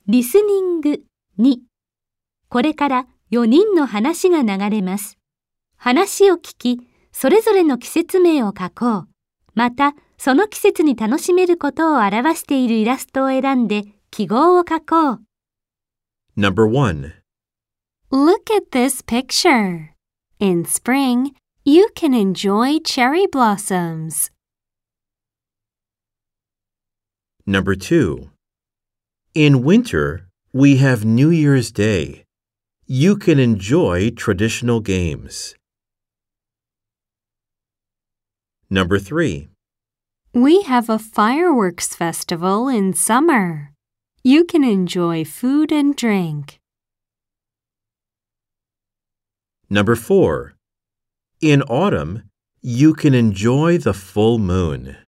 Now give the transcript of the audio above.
リスニング2。これから4人の話が流れます。話を聞き、それぞれの季節名を書こう。また、その季節に楽しめることを表しているイラストを選んで記号を書こう。 Number 1. Look at this picture. In spring, you can enjoy cherry blossoms. Number 2. In winter, we have New Year's Day. You can enjoy traditional games. Number 3. We have a fireworks festival in summer. You can enjoy food and drink. Number 4. In autumn, you can enjoy the full moon.